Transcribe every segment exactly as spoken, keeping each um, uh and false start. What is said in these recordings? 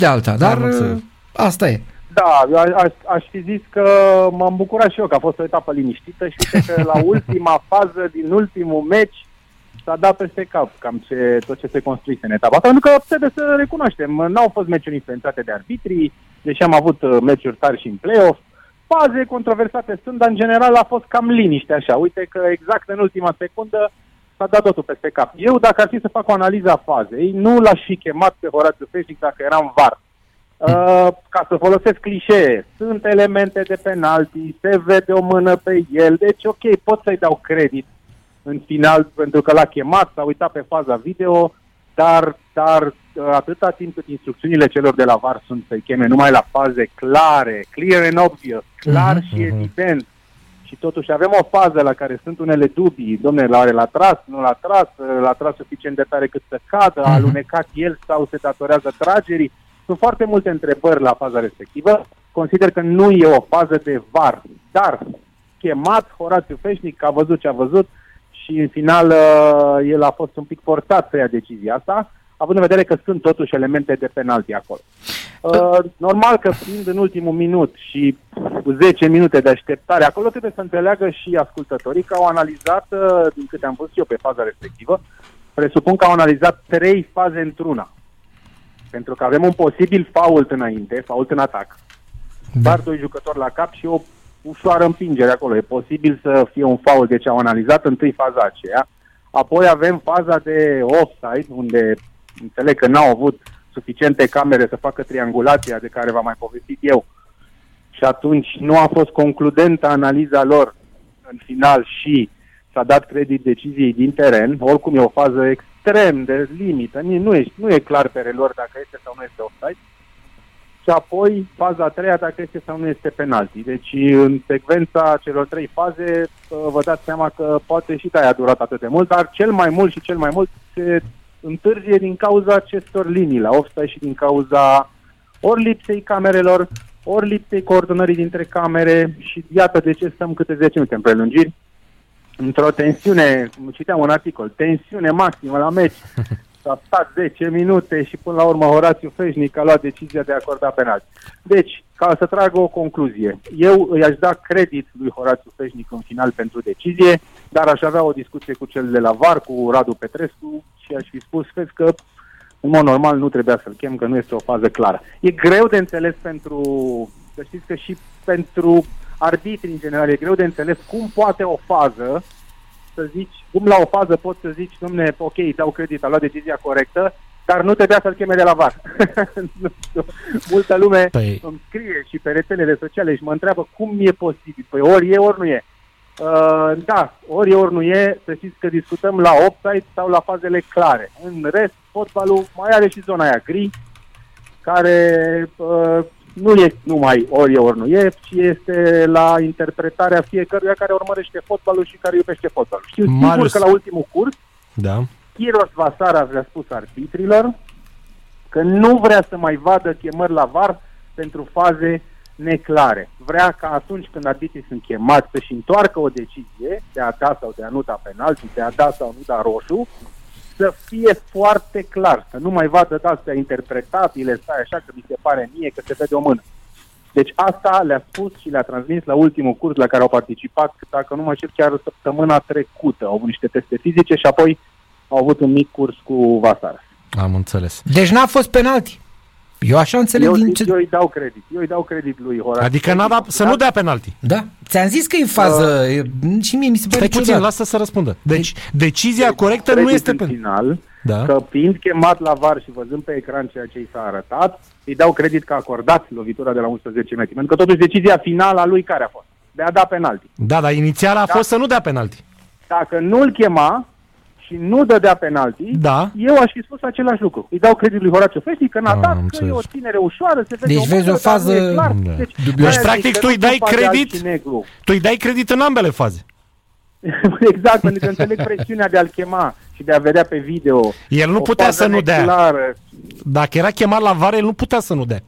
de alta, dar asta e. Da, aș, aș fi zis că m-am bucurat și eu că a fost o etapă liniștită și uite că la ultima fază din ultimul meci s-a dat peste cap cam ce, tot ce se construise în etapa asta, pentru că trebuie să recunoaștem, n-au fost meciuri influențate de arbitrii, deși am avut meciuri tari și în play-off, faze controversate sunt, dar în general a fost cam liniște așa. Uite că exact în ultima secundă s-a dat totul peste cap. Eu, dacă ar fi să fac o analiză a fazei, nu l-aș fi chemat pe Horațiu Feșnic dacă eram V A R. Uh, ca să folosesc clișee, sunt elemente de penalti, se vede o mână pe el, deci ok, pot să-i dau credit în final pentru că l-a chemat, s-a uitat pe faza video, dar, dar atâta timp cât instrucțiunile celor de la V A R sunt să-i cheme numai la faze clare, clear and obvious, clar uh-huh, și evident, și totuși avem o fază la care sunt unele dubii, dom'le, l-are l-a tras, nu l-a tras, l-a tras suficient de tare cât să cadă, a alunecat el sau se datorează tragerii. Sunt foarte multe întrebări la faza respectivă. Consider că nu e o fază de V A R, dar chemat Horațiu Feșnic, a văzut ce a văzut și în final el a fost un pic forțat să ia decizia asta, având în vedere că sunt totuși elemente de penalti acolo. Uh, normal că fiind în ultimul minut și zece minute de așteptare, acolo trebuie să înțeleagă și ascultătorii că au analizat, din câte am văzut eu pe faza respectivă, presupun că au analizat trei faze într-una. Pentru că avem un posibil fault înainte, fault în atac, da. Doar doi jucători la cap și o ușoară împingere acolo. E posibil să fie un fault, deci au analizat întâi faza aceea. Apoi avem faza de offside, unde înțeleg că n-au avut suficiente camere să facă triangulația de care v-am mai povestit eu. Și atunci nu a fost concludentă analiza lor în final și s-a dat credit deciziei din teren. Oricum e o fază extrem de limită, nu e, nu e clar pe relor dacă este sau nu este offside. Și apoi faza a treia dacă este sau nu este penalti. Deci în secvența celor trei faze vă dați seama că poate și de-aia a durat atât de mult, dar cel mai mult și cel mai mult se întârzie din cauza acestor linii la offside și din cauza ori lipsei camerelor, ori lipsei coordonării dintre camere și iată de ce stăm câte zece minute în prelungiri. Într-o tensiune, citeam un articol, tensiune maximă la meci, s-a stat zece minute și până la urmă Horațiu Feșnic a luat decizia de a acorda penalti. Deci, ca să trag o concluzie, eu îi aș da credit lui Horațiu Feșnic în final pentru decizie, dar aș avea o discuție cu cel de la V A R, cu Radu Petrescu și aș fi spus, vezi că în mod normal nu trebuia să-l chem, că nu este o fază clară. E greu de înțeles pentru, să știți că și pentru arbitrii în general, e greu de înțeles cum poate o fază să zici, cum la o fază poți să zici, dom'le, ok, dau credit, a luat decizia corectă, dar nu trebuia să-l cheme de la V A R. Nu știu, multă lume păi... îmi scrie și pe rețelele sociale și mă întreabă cum e posibil. Păi ori e, ori nu e. Uh, da, ori e, ori nu e, să știți că discutăm la offside sau la fazele clare. În rest, fotbalul mai are și zona aia gri, care uh, nu e numai ori e, ori nu e, ci este la interpretarea fiecăruia care urmărește fotbalul și care iubește fotbalul. Știu sigur că la ultimul curs, da. Chiros Vasara a spus arbitrilor că nu vrea să mai vadă chemări la V A R pentru faze neclare. Vrea ca atunci când arbitrii sunt chemați să-și întoarcă o decizie de a da sau de a nu da penalti, de a da sau nu da roșu, să fie foarte clar, să nu mai vadă astea interpretabile, stai așa că mi se pare mie că se vede o mână. Deci asta le-a spus și le-a transmis la ultimul curs la care au participat, dacă nu mă știu, chiar săptămâna trecută. Au avut niște teste fizice și apoi au avut un mic curs cu Vasara. Am înțeles. Deci n-a fost penalti. Eu așa înțeleg eu, din ce... Eu îi dau credit. Eu îi dau credit lui Horațiu. Adică n-a dat, să nu dea penalti. Da. Ți-am zis că e în fază. Uh, și mie mi se pare Stai puțin, ciudat. lasă să răspundă. Deci, decizia deci, corectă nu este pe final, da. Că fiind chemat la V A R și văzând pe ecran ceea ce i s-a arătat, îi dau credit că a acordat lovitura de la unsprezece metri. Pentru că totuși decizia finală a lui care a fost? De a da penalti. Da, dar inițial a da. fost să nu dea penalti. Dacă nu-l chema și nu dădea penalti, da. eu aș fi spus același lucru. Îi dau credit lui Horațiu Feșnic că în atac că e o ținere ușoară, se vede deci o vezi o fază... Da. Deci, deci practic tu îi dai credit, tu îi dai credit în ambele faze. Exact, pentru că înțeleg presiunea de a-l chema și de a vedea pe video. El nu putea să nu dea. Clară. Dacă era chemat la V A R, el nu putea să nu dea.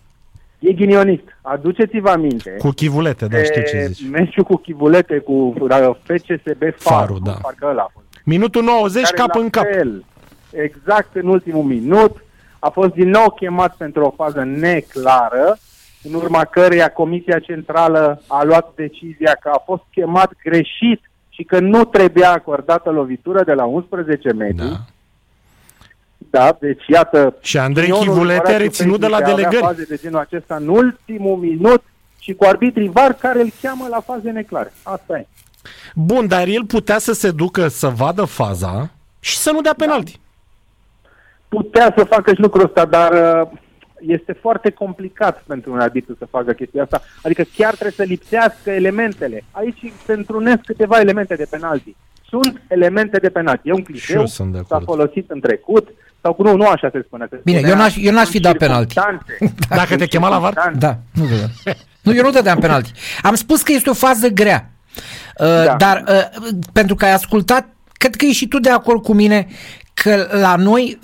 E ghinionist. Aduceți-vă aminte. Cu chivulete, da, știu ce zici. Meciul cu chivulete, cu F C S B Faru, da. Parcă ăla a fost. Minutul nouăzeci, cap în cap. Fel, exact în ultimul minut, a fost din nou chemat pentru o fază neclară, în urma căreia Comisia Centrală a luat decizia că a fost chemat greșit și că nu trebuia acordată lovitură de la unsprezece metri. Da. Da, deci iată... Și Andrei Chivulete a reținut de la delegări. Faze de genul acesta în ultimul minut și cu arbitrii V A R care îl cheamă la faze neclare. Asta e. Bun, dar el putea să se ducă să vadă faza și să nu dea penalti. Da. Putea să facă și lucrul ăsta, dar este foarte complicat pentru un arbitru să facă chestia asta. Adică chiar trebuie să lipsească elementele. Aici se întrunesc câteva elemente de penalti. Sunt elemente de penalti. E un clișeu, s-a folosit în trecut, sau nu, nu așa se spune. Se Bine, eu n-aș, eu n-aș fi dat penalti. Dacă te chema la V A R? Da, nu dădeam. Nu, eu nu dădeam penalti. Am spus că este o fază grea. Uh, da. Dar uh, pentru că ai ascultat, cred că ești și tu de acord cu mine că la noi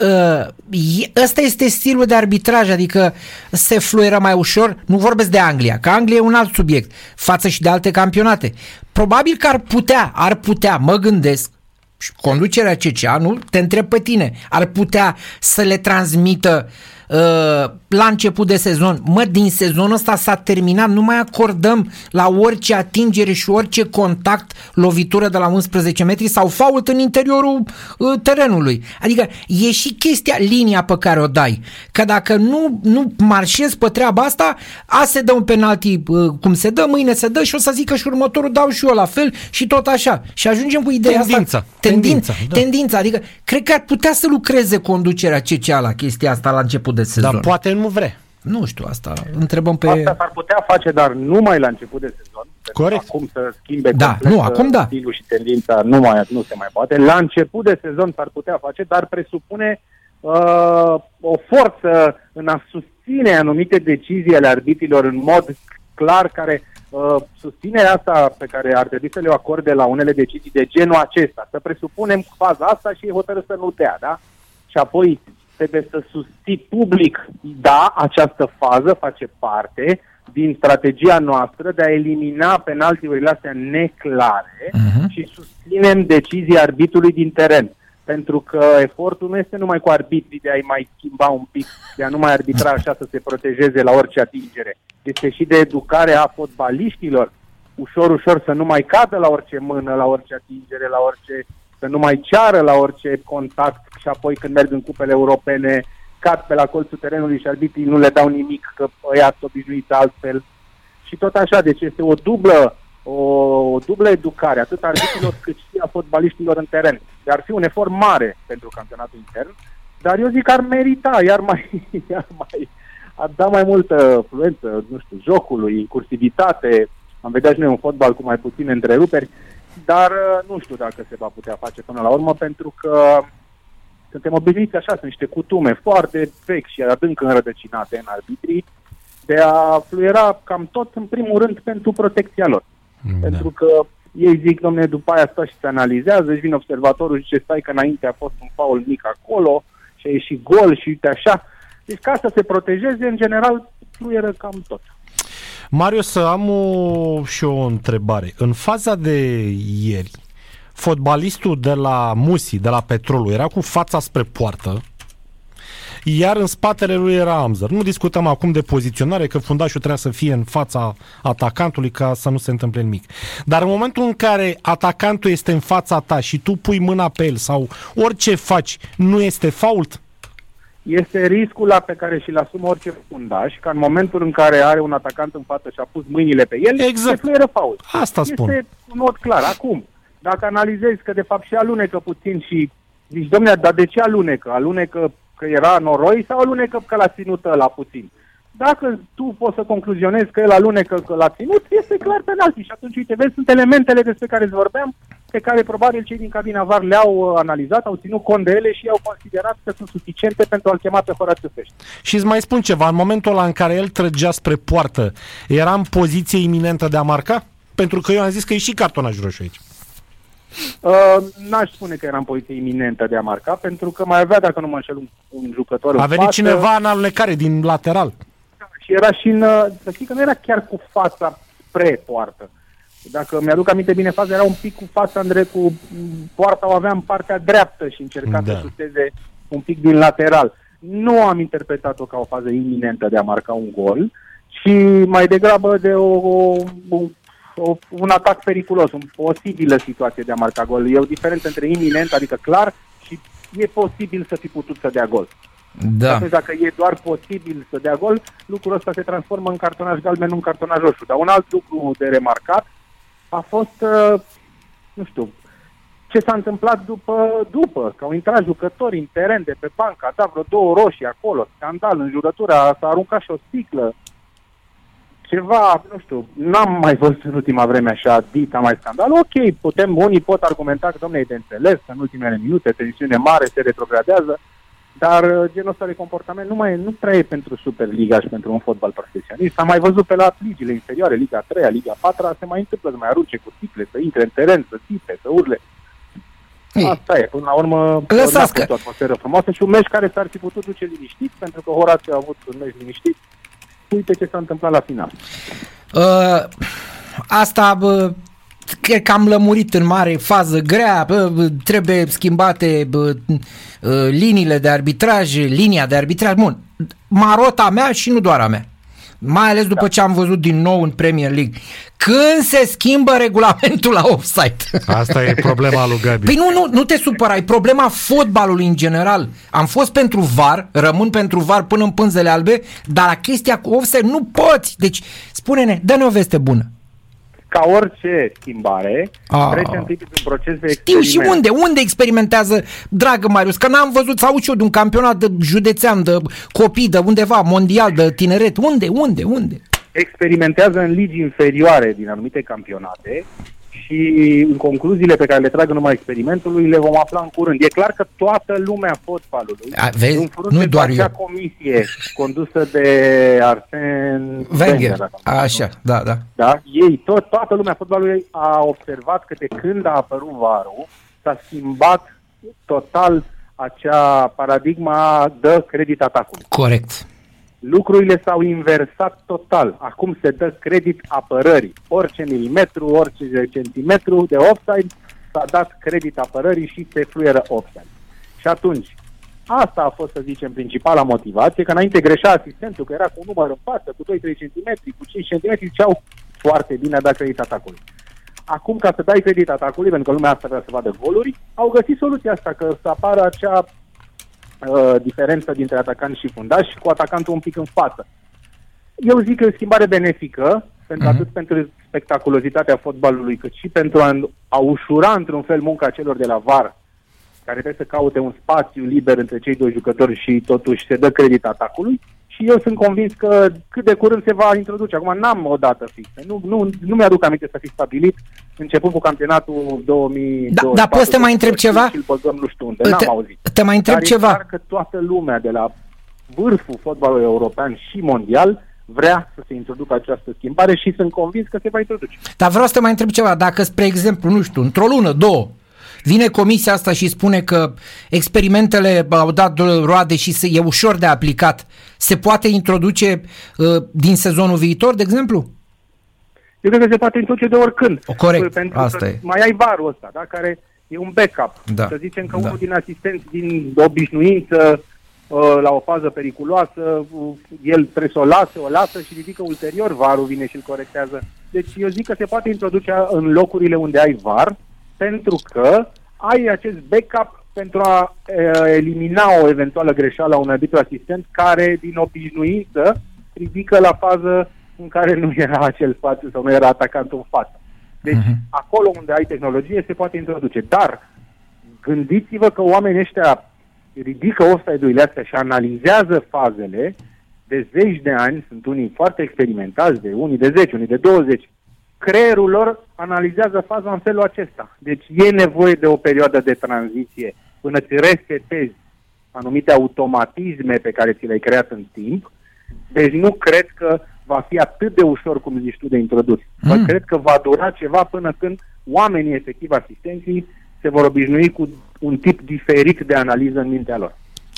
uh, ăsta este stilul de arbitraj, adică se fluieră mai ușor. Nu vorbesc de Anglia, că Anglia e un alt subiect față și de alte campionate. Probabil că ar putea, ar putea, mă gândesc, și conducerea C C A, nu? Te întreb pe tine, ar putea să le transmită uh, la început de sezon, mă, din sezonul ăsta s-a terminat, nu mai acordăm la orice atingere și orice contact lovitură de la unsprezece metri sau fault în interiorul uh, terenului. Adică e și chestia, linia pe care o dai, că dacă nu, nu marșezi pe treaba asta, a se dă un penalti uh, cum se dă, mâine se dă și o să zică și următorul dau și eu la fel și tot așa. Și ajungem cu ideea tendința, asta. Tendința. Da. Tendința, adică cred că ar putea să lucreze conducerea C C A la chestia asta la început de sezon. Dar poate nu vrea. Nu știu, asta întrebăm pe... Asta s-ar putea face, dar numai la început de sezon. Corect. Acum să schimbe da, complet nu, acum da. stilul și tendința, nu, mai, nu se mai poate. La început de sezon s-ar putea face, dar presupune uh, o forță în a susține anumite decizii ale arbitrilor în mod clar, care uh, susținerea asta pe care ar trebui să le acorde la unele decizii de genul acesta. Să presupunem faza asta și e hotărât să nu dea, da? Și apoi trebuie să susții public, da, această fază face parte din strategia noastră de a elimina penaltiurile astea neclare uh-huh. și susținem decizia arbitrului din teren. Pentru că efortul nu este numai cu arbitrii de a-i mai schimba un pic, de a nu mai arbitra așa să se protejeze la orice atingere. Este și de educare a fotbaliștilor, ușor, ușor să nu mai cadă la orice mână, la orice atingere, la orice... să nu mai ceară la orice contact și apoi când merg în cupele europene cad pe la colțul terenului și arbitrii nu le dau nimic, că ăia sunt obișnuiți altfel. Și tot așa, deci este o dublă, o, o dublă educare, atât a arbitrilor cât și a fotbaliștilor în teren. Ar fi un efort mare pentru campionatul intern, dar eu zic că ar merita, iar mai, iar mai ar da mai multă fluență, nu știu, jocului, cursivitate. Am vedea și noi un fotbal cu mai puține întreruperi, dar nu știu dacă se va putea face până la urmă, pentru că suntem obișnuiți așa, sunt niște cutume foarte vechi și adânc înrădăcinate în arbitrii de a fluiera cam tot, în primul rând, pentru protecția lor. Da. Pentru că ei zic, dom'le, după aia stă și se analizează, își vine observatorul și zice, stai că înainte a fost un faul mic acolo și a ieșit gol și uite așa. Deci ca să se protejeze, în general, fluieră cam tot. Marius, să am o, și o întrebare. În faza de ieri, fotbalistul de la Musi, de la Petrolul, era cu fața spre poartă, iar în spatele lui era Amzăr. Nu discutăm acum de poziționare, că fundașul trebuia să fie în fața atacantului ca să nu se întâmple nimic. Dar în momentul în care atacantul este în fața ta și tu pui mâna pe el sau orice faci, nu este fault? Este riscul la pe care și-l asumă orice fundaș, că în momentul în care are un atacant în față și a pus mâinile pe el, exact. se fluieră fault. Asta spun. Este un mod clar. Acum, dacă analizezi că de fapt și alunecă puțin și zici, dom'le, dar de ce alunecă? Alunecă că era noroi sau alunecă că l-a ținut ăla puțin? Dacă tu poți să concluzionezi că el alunecă că l-a ținut, este clar penalti. Și atunci, uite, vezi, sunt elementele despre care îți vorbeam, pe care probabil cei din cabina V A R le-au analizat, au ținut cont de ele și au considerat că sunt suficiente pentru a-l chema pe Horațiu Fești. Și îți mai spun ceva, în momentul ăla în care el trăgea spre poartă, era în poziție iminentă de a marca? Pentru că eu am zis că e și cartonaj roșu aici. Uh, n-aș spune că era în poziție iminentă de a marca, pentru că mai avea, dacă nu mă înșel, un, un jucător a în venit față. Cineva în alunecare din lateral. Și era și în, să știi că nu era chiar cu fața spre poartă. Dacă mi-aduc aminte bine faza, era un pic cu fața în drept, cu poarta o avea în partea dreaptă și încerca da. să șuteze un pic din lateral. nu am interpretat-o ca o fază iminentă de a marca un gol, ci mai degrabă de o, o, o, un atac periculos, o posibilă situație de a marca gol. E o diferență între iminent, adică clar, și e posibil să fi putut să dea gol. Da. Atunci, dacă e doar posibil să dea gol, lucrul ăsta se transformă în cartonaj galben, nu în cartonaj roșu. Dar un alt lucru de remarcat a fost, uh, nu știu, ce s-a întâmplat după, după, că au intrat jucători în teren de pe bancă, a dat vreo două roșii acolo, scandal în jurătură, s-a aruncat și o sticlă, ceva, nu știu, n-am mai văzut în ultima vreme așa dita mai scandal. Ok, putem, unii pot argumenta că, dom'le, e de înțeles, că în ultimele minute, tensiune mare, se retrogradează, dar genul ăsta de comportament nu, mai, nu prea e pentru Superliga și pentru un fotbal profesionist. Am mai văzut pe la ligile inferioare, Liga a treia, Liga a patra, se mai întâmplă să mai arunce cu sticle, să intre în teren, să țipe, să urle. Ei. Asta e, până la urmă, lăsați că... o atmosferă frumoasă și un meci care s-ar fi putut duce liniștit, pentru că Horațiu a avut un meci liniștit. Uite ce s-a întâmplat la final. Uh, asta... Bă... Cred că am lămurit în mare fază grea, bă, trebuie schimbate bă, liniile de arbitraj, linia de arbitraj. Bun, marota mea și nu doar a mea. Mai ales după da. ce am văzut din nou în Premier League. Când se schimbă regulamentul la offside? Asta e problema lui Gabi. Păi nu, nu, nu te supăra, e problema fotbalului în general. Am fost pentru V A R, rămân pentru V A R până în pânzele albe, dar la chestia cu offside nu poți. Deci, spune-ne, dă-ne o veste bună. Ca orice schimbare, ah. trece întâi printr-un proces de experiment. Știu și unde, unde experimentează, dragă Marius, că n-am văzut sau și eu de un campionat de județean, de copii, de undeva, mondial, de tineret, unde, unde, unde? Experimentează în ligi inferioare din anumite campionate și în concluziile pe care le trag în urma experimentului le vom afla în curând. E clar că toată lumea fotbalului, A, vezi? Nu doar acea eu. comisie condusă de Arsene Wenger, așa, da, da. Da? Ei, tot, toată lumea fotbalului a observat că de când a apărut V A R-ul s-a schimbat total acea paradigma de credit atacului. Corect. Lucrurile s-au inversat total. Acum se dă credit apărării. Orice milimetru, orice centimetru de offside s-a dat credit apărării și se fluieră offside. Și atunci, asta a fost, să zicem, principala motivație, că înainte greșea asistentul, că era cu un număr în față, cu doi-trei centimetri, cu cinci centimetri, ziceau foarte bine a dat credit atacului. Acum, ca să dai credit atacului, pentru că lumea asta vrea să vadă goluri, au găsit soluția asta, că să apară acea uh, diferență dintre atacant și fundaș, cu atacantul un pic în față. Eu zic că e o schimbare benefică, pentru uh-huh. atât pentru spectaculozitatea fotbalului, cât și pentru a, a ușura, într-un fel, munca celor de la V A R, care trebuie să caute un spațiu liber între cei doi jucători și totuși se dă credit atacului. Și eu sunt convins că cât de curând se va introduce. Acum n-am o dată fixă. Nu, nu, nu mi-aduc aminte să fi stabilit începând cu campionatul două mii douăzeci și patru. Da, dar poți să te mai întreb ceva? Și îl băgăm nu știu unde. N-am te, auzit. Te mai întreb dar ceva? Dar e clar că toată lumea de la vârful fotbalului european și mondial vrea să se introducă această schimbare și sunt convins că se va introduce. Dar vreau să te mai întreb ceva. Dacă, spre exemplu, nu știu, într-o lună, două, vine comisia asta și spune că experimentele au dat roade și e ușor de aplicat, se poate introduce uh, din sezonul viitor, de exemplu? Eu cred că se poate introduce de oricând. O, corect, pentru asta că e. Mai ai V A R-ul ăsta, da? Care e un backup. Da. Să zicem că da. unul din asistenți din obișnuință uh, la o fază periculoasă, uh, el trebuie să o lasă, o lasă și ridică ulterior, V A R-ul vine și îl corectează. Deci eu zic că se poate introduce în locurile unde ai V A R, pentru că ai acest backup pentru a e, elimina o eventuală greșeală a unui arbitru asistent care, din obișnuință, ridică la fază în care nu era acel spațiu sau nu era atacantul în față. Deci, uh-huh. acolo unde ai tehnologie se poate introduce. Dar, gândiți-vă că oamenii ăștia ridică offside-urile astea și analizează fazele de zeci de ani, sunt unii foarte experimentați, de unii de zece, unii de douăzeci. Creierul lor analizează faza în felul acesta. Deci e nevoie de o perioadă de tranziție până îți resetezi anumite automatisme pe care ți le-ai creat în timp. Deci nu cred că va fi atât de ușor, cum zici tu, de introdus. Mm. Cred că va dura ceva până când oamenii, efectiv asistenții, se vor obișnui cu un tip diferit de analiză în mintea lor.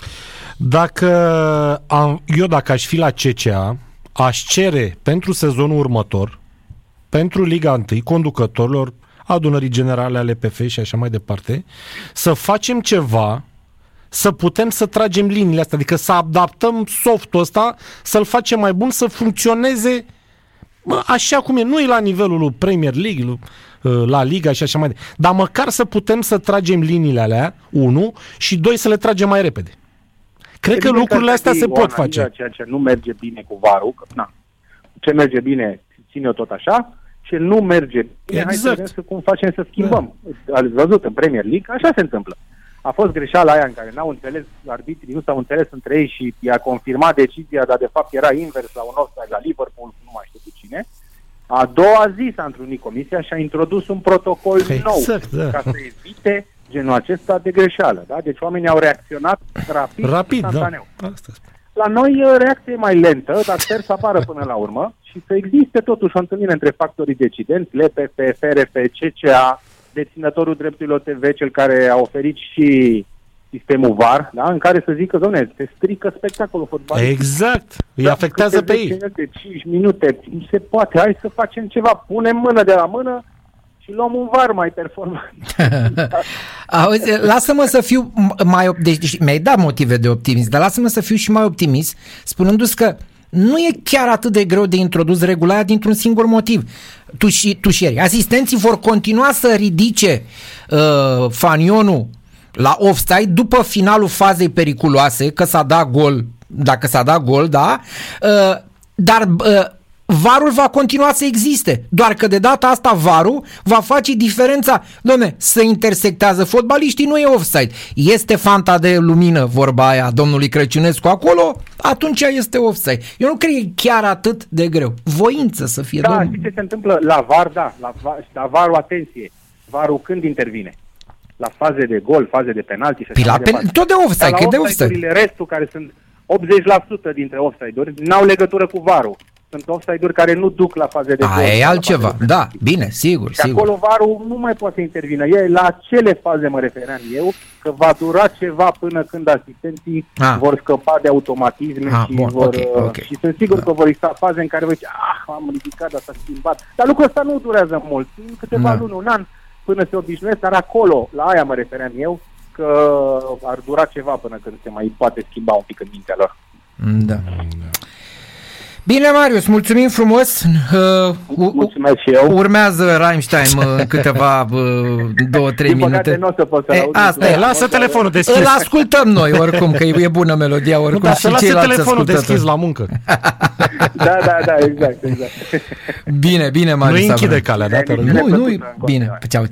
Dacă am, eu dacă aș fi la C C A, aș cere pentru sezonul următor, pentru Liga unu, conducătorilor, adunării generale ale P F și așa mai departe, să facem ceva, să putem să tragem liniile astea, adică să adaptăm softul ăsta, să-l facem mai bun, să funcționeze bă, așa cum e, nu e la nivelul lui Premier League, lui, la Liga și așa mai departe, dar măcar să putem să tragem liniile alea, unu, și doi, să le tragem mai repede. Cred că lucrurile astea se pot face. Ceea ce nu merge bine cu varul, că, na, ce merge bine, ține-o tot așa, ce nu merge bine, exact. Hai să vedem să cum facem să schimbăm. Da. Ați văzut în Premier League, așa se întâmplă. A fost greșeala aia în care n-au înțeles, arbitrii nu s-au înțeles între ei și i-a confirmat decizia, dar de fapt era invers la un offside la Liverpool, nu mai știu cu cine. A doua zi s-a întrunit comisia și a introdus un protocol exact, nou da. ca să evite genul acesta de greșeală. Da? Deci oamenii au reacționat rapid, rapid instantaneu. Da. Asta la noi reacția e mai lentă, dar sper să apară până la urmă și să existe totuși o întâlnire între factorii decidenți, L P F, F R F, C C A, deținătorul drepturilor T V, cel care a oferit și sistemul V A R, da? În care să zică, doamne, se strică spectacolul fotbalului. Exact, îi afectează pe ei. De cinci minute, se poate, hai să facem ceva, punem mână de la mână și luăm un V A R mai performant. Auzi, lasă-mă să fiu mai optimist, deci mi-ai dat motive de optimism, dar lasă-mă să fiu și mai optimist, spunându-ți că nu e chiar atât de greu de introdus regula aia dintr-un singur motiv. Tuși, tușieri. Asistenții vor continua să ridice uh, fanionul la offside după finalul fazei periculoase, că s-a dat gol, dacă s-a dat gol, da, uh, dar uh, V A R-ul va continua să existe, doar că de data asta V A R-ul va face diferența. Dom'le, se intersectează fotbaliștii, nu e offside. Este fanta de lumină, vorba aia domnului Crăciunescu acolo, atunci este offside. Eu nu cred că e chiar atât de greu. Voință să fie. Da, domn... știi ce se întâmplă? La V A R, da, la, la V A R-ul, atenție. V A R-ul când intervine? La faze de gol, faze de penalti și așa mai departe. Tot de offside, că de offside. Restul, care sunt optzeci la sută dintre offside-uri, n-au legătură cu V A R-ul. Sunt offside-uri care nu duc la faze de gol. Aia e altceva, da, bine, sigur, și sigur. acolo V A R-ul nu mai poate intervine. E la acele faze mă refeream eu, că va dura ceva până când asistenții ah. vor scăpa de automatisme ah, și, bun, vor, okay, okay. și sunt sigur da. că vor exista faze în care voi zice, ah, am ridicat, dar s-a schimbat. Dar lucrul ăsta nu durează mult, câteva da. luni, un an, până se obișnuiesc, dar acolo, la aia mă refeream eu, că ar dura ceva până când se mai poate schimba un pic în mintea lor. Da. Bine, Marius, mulțumim frumos. Uh, Mulțumesc și eu. Urmează Rammstein în câteva uh, două, trei minute. Din păcate nu o să pot să e, asta e, lasă telefonul deschis. Îl ascultăm noi oricum, că e bună melodia oricum. Nu, dar și să lasă telefonul ascultători. deschis la muncă. Da, da, da, exact, exact. Bine, bine, Marius. Nu închide calea, da? Nu, nu, bine, ceau.